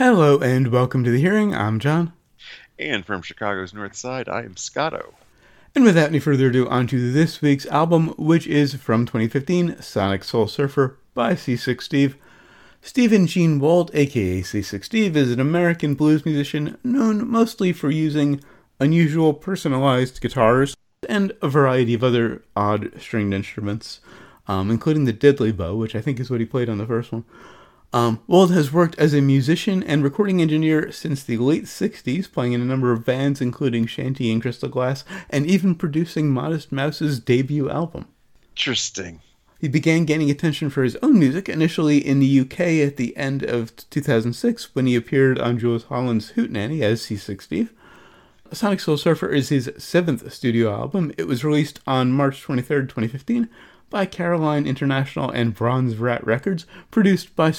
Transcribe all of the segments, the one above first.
Hello and welcome to the hearing. I'm John. And from Chicago's North Side, I am Scotto. And without any further ado, on to this week's album, which is from 2015, Sonic Soul Surfer by C6 Steve. Stephen Gene Walt, aka C6 Steve, is an American blues musician known mostly for using unusual personalized guitars and a variety of other odd stringed instruments, including the diddley bow, which I think is what he played on the first one. Wald has worked as a musician and recording engineer since the late 60s, playing in a number of bands including Shanty and Crystal Glass, and even producing Modest Mouse's debut album. Interesting. He began gaining attention for his own music, initially in the UK at the end of 2006 when he appeared on Jools Holland's Hootenanny as C6 Steve. Sonic Soul Surfer is his 7th studio album. It was released on March 23rd, 2015 by Caroline International and Bronze Rat Records, produced by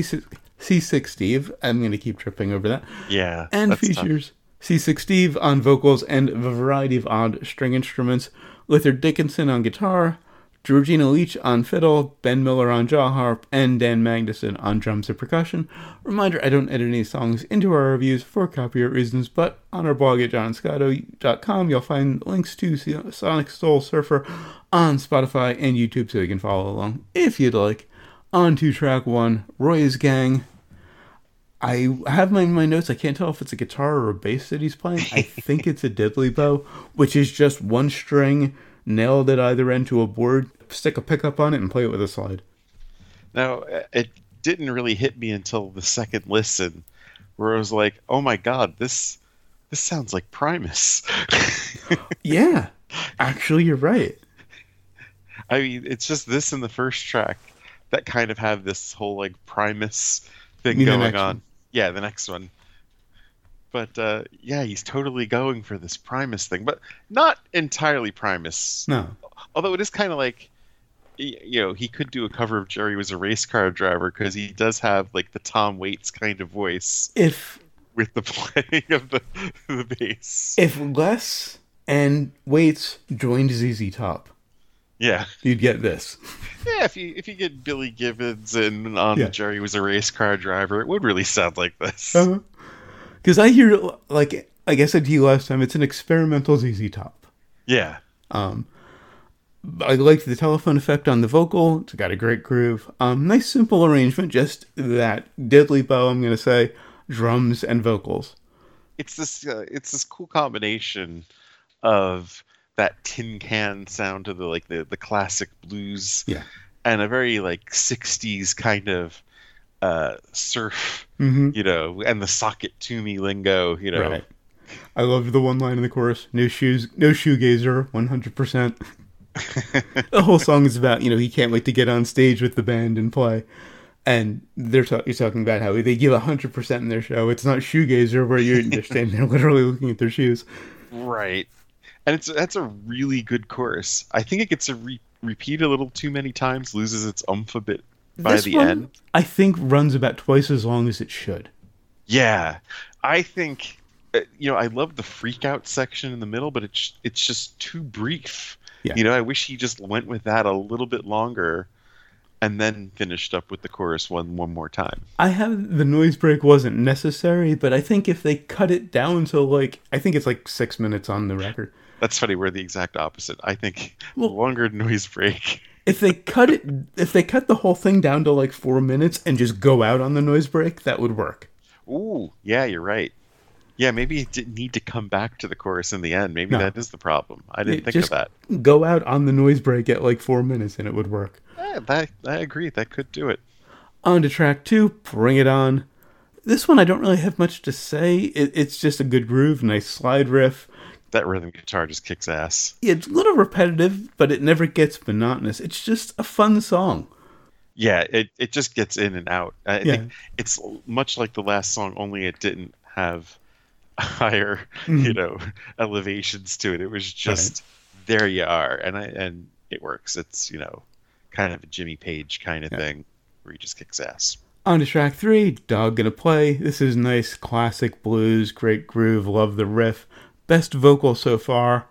C6 Steve. I'm going to keep tripping over that. Yeah. And features C6 Steve on vocals and a variety of odd string instruments, Luther Dickinson on guitar, Georgina Leach on fiddle, Ben Miller on jaw harp, and Dan Magnuson on drums and percussion. Reminder, I don't edit any songs into our reviews for copyright reasons, but on our blog at johnscotto.com you'll find links to Sonic Soul Surfer on Spotify and YouTube so you can follow along if you'd like. On to track 1, Roy's Gang. I have my notes. I can't tell if it's a guitar or a bass that he's playing. I think it's a diddley bow, which is just one string nailed at either end to a board, stick a pickup on it, and play it with a slide. Now, it didn't really hit me until the second listen, where I was like, oh my god, this sounds like Primus. Yeah, actually, you're right. I mean, it's just this in the first track that kind of have this whole, like, Primus thing going on. One. Yeah, the next one. But, yeah, he's totally going for this Primus thing, but not entirely Primus. No. Although it is kind of like, you know, he could do a cover of Jerry Was a Race Car Driver, because he does have, like, the Tom Waits kind of voice. With the playing of the bass. If Les and Waits joined ZZ Top, yeah, you'd get this. Yeah, if you get Billy Gibbons in on Jerry Was a Race Car Driver, it would really sound like this. Because I hear, like I said to you last time, it's an experimental ZZ Top. Yeah. I like the telephone effect on the vocal. It's got a great groove. Nice simple arrangement, just that diddley bow, I'm going to say, drums and vocals. It's this cool combination of that tin can sound to the classic blues, and a very like 60s kind of surf, you know, and the socket to me lingo, you know. Right. I love the one line in the chorus: "No shoes, no shoegazer, 100%." The whole song is about, you know, he can't wait to get on stage with the band and play. And you're talking about how they give 100% in their show. It's not shoegazer where you're standing there literally looking at their shoes. Right. And that's a really good chorus. I think it gets repeat a little too many times, loses its oomph a bit by the end. I think runs about twice as long as it should. Yeah. I think, you know, I love the freak out section in the middle, but it's just too brief. Yeah. You know, I wish he just went with that a little bit longer and then finished up with the chorus one more time. The noise break wasn't necessary, but I think if they cut it down to I think it's 6 minutes on the record. That's funny. We're the exact opposite. I think longer noise break. If they cut the whole thing down to 4 minutes and just go out on the noise break, that would work. Ooh, yeah, you're right. Yeah, maybe it didn't need to come back to the chorus in the end. Maybe that is the problem. I didn't think of that. Go out on the noise break at 4 minutes and it would work. Yeah, I agree. That could do it. On to track 2, Bring It On. This one I don't really have much to say. It's just a good groove, nice slide riff. That rhythm guitar just kicks ass. It's a little repetitive, but it never gets monotonous. It's just a fun song. Yeah, it just gets in and out. I think it's much like the last song, only it didn't have higher, you know, elevations to it. It was just there you are, and it works. It's, you know, kind of a Jimmy Page kind of thing where he just kicks ass. On to track 3, Dog Gonna Play. This is nice classic blues, great groove, love the riff, best vocal so far.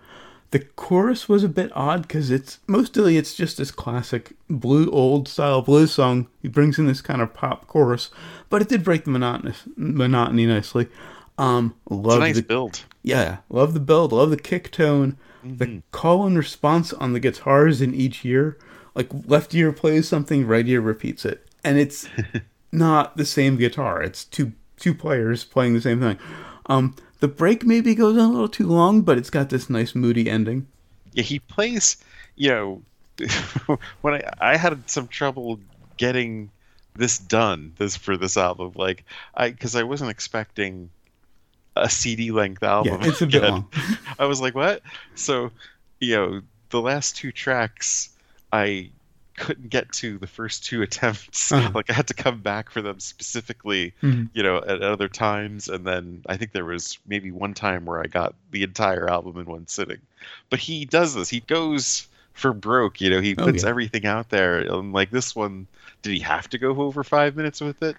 The chorus was a bit odd because it's just this classic old style blues song. He brings in this kind of pop chorus, but it did break the monotony nicely. It's a nice build. Yeah, love the build, love the kick tone, the call and response on the guitars in each ear. Like left ear plays something, right ear repeats it, and it's not the same guitar. It's two players playing the same thing. The break maybe goes on a little too long, but it's got this nice moody ending. Yeah, he plays, when I had some trouble getting this done for this album, because I wasn't expecting a CD length album. Yeah, it's a bit long. I was like, what? So, the last two tracks, I couldn't get to the first two attempts. I had to come back for them specifically, at other times. And then I think there was maybe one time where I got the entire album in one sitting. But he does this. He goes for broke. He puts everything out there. And like this one, did he have to go over 5 minutes with it?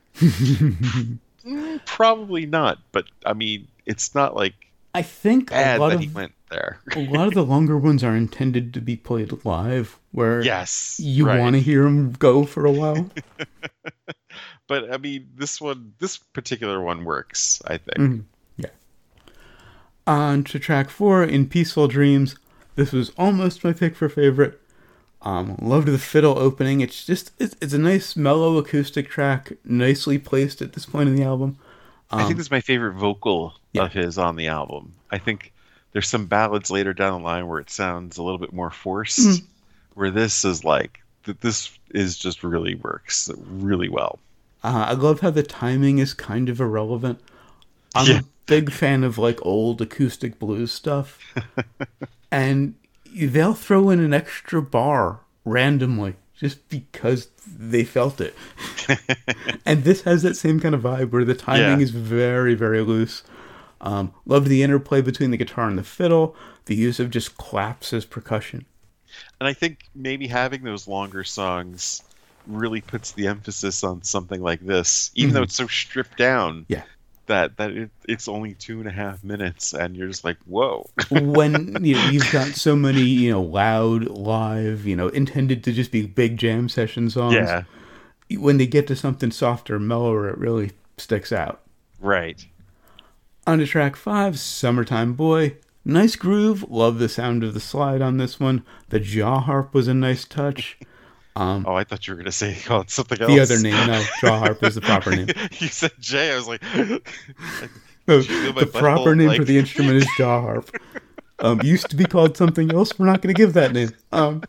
Probably not. But I mean, it's not like I think bad that he went there. A lot of the longer ones are intended to be played live, where you want to hear them go for a while. But I mean, this particular one works, I think. Yeah. On to track 4, In Peaceful Dreams. This was almost my pick for favorite. Loved the fiddle opening. It's a nice mellow acoustic track, nicely placed at this point in the album. I think this is my favorite vocal of his on the album. I think there's some ballads later down the line where it sounds a little bit more forced, where this is just really works really well. I love how the timing is kind of irrelevant. I'm a big fan of old acoustic blues stuff. And they'll throw in an extra bar randomly just because they felt it. And this has that same kind of vibe where the timing is very, very loose. Loved the interplay between the guitar and the fiddle, the use of just claps as percussion. And I think maybe having those longer songs really puts the emphasis on something like this, even though it's so stripped down. Yeah. That it's only 2.5 minutes, and you're just like, whoa. When you've got so many loud live intended to just be big jam session songs. Yeah. When they get to something softer, mellower, it really sticks out. Right. On to track 5, Summertime Boy. Nice groove. Love the sound of the slide on this one. The jaw harp was a nice touch. I thought you were going to say called something else. The other name, no. Jaw harp is the proper name. You said Jay. I was like... the proper name for the instrument is jaw harp. Used to be called something else. We're not going to give that name.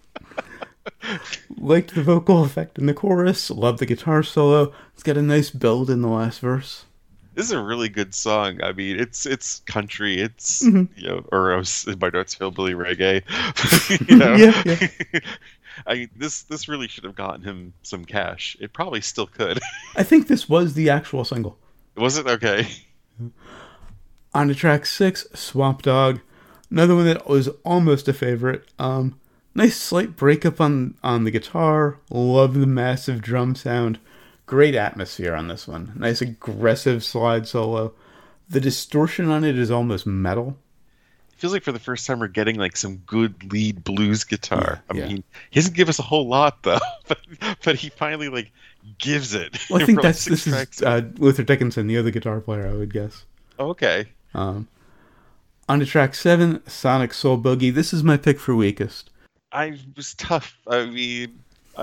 Liked the vocal effect in the chorus. Loved the guitar solo. It's got a nice build in the last verse. This is a really good song. I mean, it's country. It's or in my notes, hillbilly reggae. Yeah. This really should have gotten him some cash. It probably still could. I think this was the actual single. Was it? Okay. On to track 6, Swamp Dog. Another one that was almost a favorite. Nice slight breakup on the guitar. Love the massive drum sound. Great atmosphere on this one. Nice aggressive slide solo. The distortion on it is almost metal. It feels like for the first time we're getting some good lead blues guitar. I mean, he doesn't give us a whole lot though, but he finally gives it. Well, I think this is Luther Dickinson, the other guitar player, I would guess. Okay. On to track 7, Sonic Soul Boogie. This is my pick for weakest. I was tough. I mean,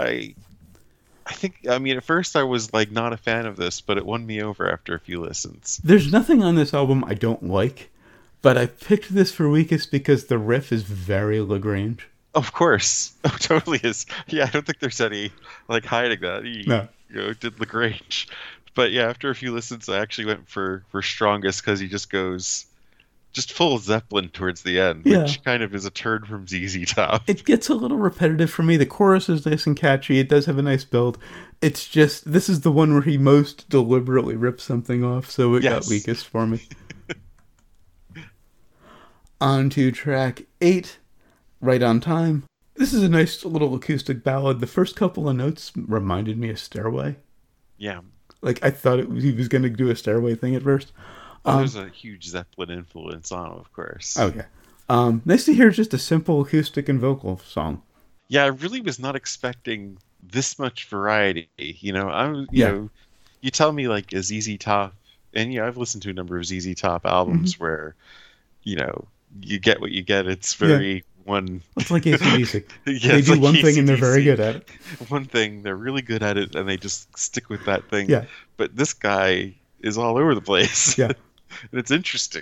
at first I was not a fan of this, but it won me over after a few listens. There's nothing on this album I don't like, but I picked this for weakest because the riff is very LaGrange. Of course. Oh, totally is. Yeah, I don't think there's any hiding that. He did LaGrange. But yeah, after a few listens, I actually went for strongest because he just goes full Zeppelin towards the end, which kind of is a turn from ZZ Top. It gets a little repetitive for me. The chorus is nice and catchy. It does have a nice build. It's just, this is the one where he most deliberately rips something off, so it got weakest for me. On to track 8, Right on Time. This is a nice little acoustic ballad. The first couple of notes reminded me of Stairway. Yeah. I thought he was going to do a Stairway thing at first. There's a huge Zeppelin influence on him, of course. Oh, yeah. Nice to hear just a simple acoustic and vocal song. Yeah, I really was not expecting this much variety. You know, Yeah. know, you tell me like a ZZ Top, and yeah, I've listened to a number of ZZ Top albums where, you know, you get what you get. It's very one. It's like AC/DC. Yeah, they it's do like one thing and they're very AC/DC. good at it. One thing, they're really good at it, and they just stick with that thing. Yeah. But this guy is all over the place. Yeah. And it's interesting.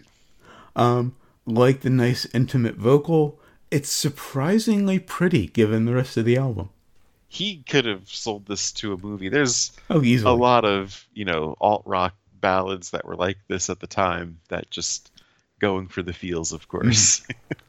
Like the nice intimate vocal, it's surprisingly pretty given the rest of the album. He could have sold this to a movie. There's Easily. a lot of, you know, alt rock ballads that were like this at the time that just going for the feels, of course.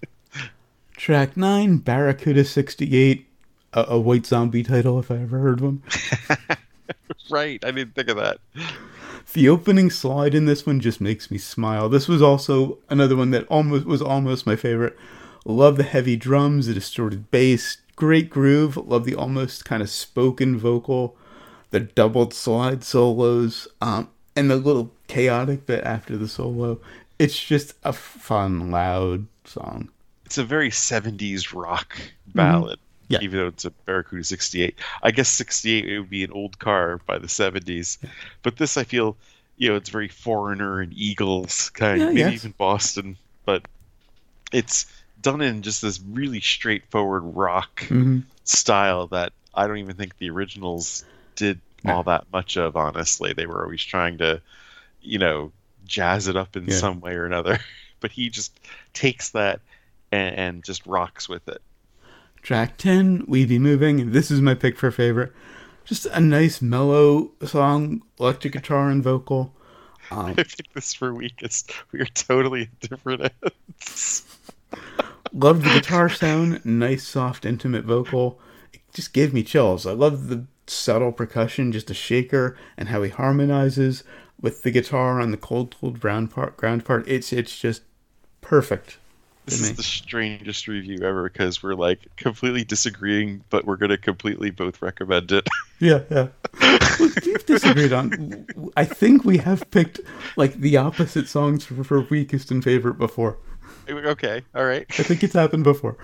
Track 9, Barracuda 68, a White Zombie title if I ever heard one. Right, I didn't think of that. The opening slide in this one just makes me smile. This was also another one that was almost my favorite. Love the heavy drums, the distorted bass, great groove. Love the almost kind of spoken vocal, the doubled slide solos, and the little chaotic bit after the solo. It's just a fun, loud song. It's a very 70s rock ballad. Yeah. Even though it's a Barracuda 68. I guess 68 it would be an old car by the 70s. Yeah. But this, I feel, you know, it's very Foreigner and Eagles kind of, maybe even Boston. But it's done in just this really straightforward rock style that I don't even think the originals did all that much of, honestly. They were always trying to, you know, jazz it up in some way or another. But he just takes that and just rocks with it. Track 10, We Be Moving. This is my pick for favorite. Just a nice mellow song, electric guitar and vocal. I picked this for weakest. We are totally at different ends. Love the guitar sound, nice, soft, intimate vocal. It just gave me chills. I love the subtle percussion, just a shaker, and how he harmonizes with the guitar on the cold ground part. It's just perfect. This is the strangest review ever because we're like completely disagreeing, but we're going to completely both recommend it. Yeah. We've disagreed on. I think we have picked like the opposite songs for weakest and favorite before. Okay, all right. I think it's happened before.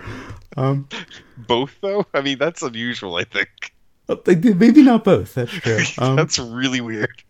Both though? I mean, that's unusual. I think. Maybe not both. That's true. That's really weird.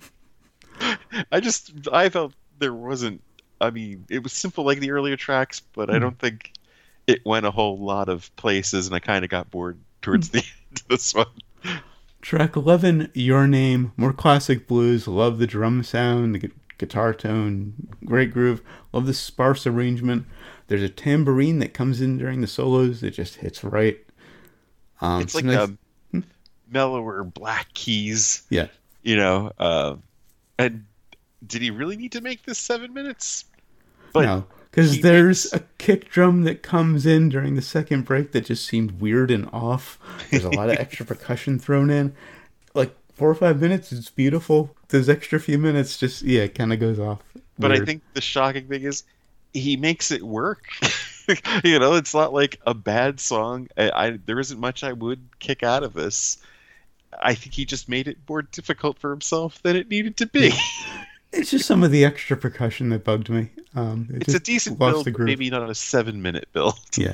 I felt there wasn't. I mean, it was simple like the earlier tracks, but I don't think it went a whole lot of places, and I kind of got bored towards the end of this one. Track 11, Your Name, more classic blues. Love the drum sound, the guitar tone, great groove. Love the sparse arrangement. There's a tambourine that comes in during the solos that just hits right. It's like nice. Mellower black keys. Yeah. You know, and did he really need to make this 7 minutes? But no, because there's a kick drum that comes in during the second break that just seemed weird and off. There's a lot of extra percussion thrown in. Like 4 or 5 minutes, it's beautiful. Those extra few minutes just, it kind of goes off. But I think the shocking thing is he makes it work. You know, it's not like a bad song. There isn't much I would kick out of this. I think he just made it more difficult for himself than it needed to be. It's just some of the extra percussion that bugged me. It's a decent build, but maybe not a 7-minute build. Yeah.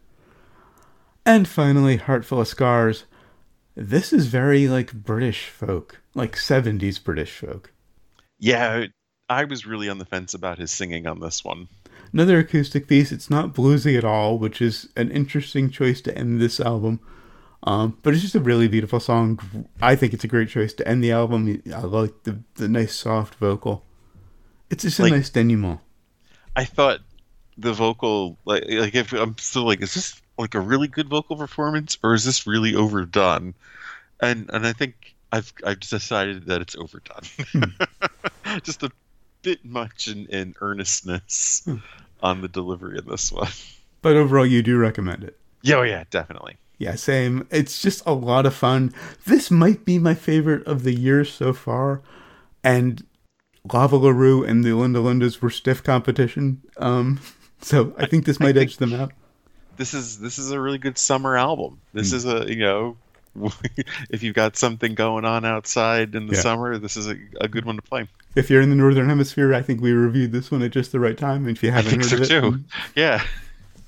And finally, Heart Full of Scars. This is very like British folk, like 70s British folk. Yeah, I was really on the fence about his singing on this one. Another acoustic piece. It's not bluesy at all, which is an interesting choice to end this album. But it's just a really beautiful song. I think it's a great choice to end the album. I like the nice soft vocal. It's just a nice denouement. I thought the vocal, like if I'm still like, is this like a really good vocal performance or is this really overdone? And I think I've decided that it's overdone. Just a bit much in earnestness on the delivery of this one. But overall, you do recommend it. Yeah, definitely. Yeah, same. It's just a lot of fun. This might be my favorite of the year so far. And Lava LaRue and the Linda Lindas were stiff competition. So I think this might edge them out. This is a really good summer album. This is a, you know, if you've got something going on outside in the summer, this is a good one to play. If you're in the Northern Hemisphere, I think we reviewed this one at just the right time. If you haven't heard of it. Too. Yeah.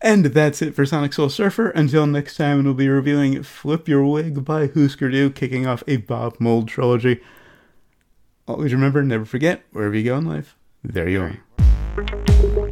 And that's it for Sonic Soul Surfer. Until next time, we'll be reviewing Flip Your Wig by Husker Du, kicking off a Bob Mould trilogy. Always remember, never forget, wherever you go in life, there you are.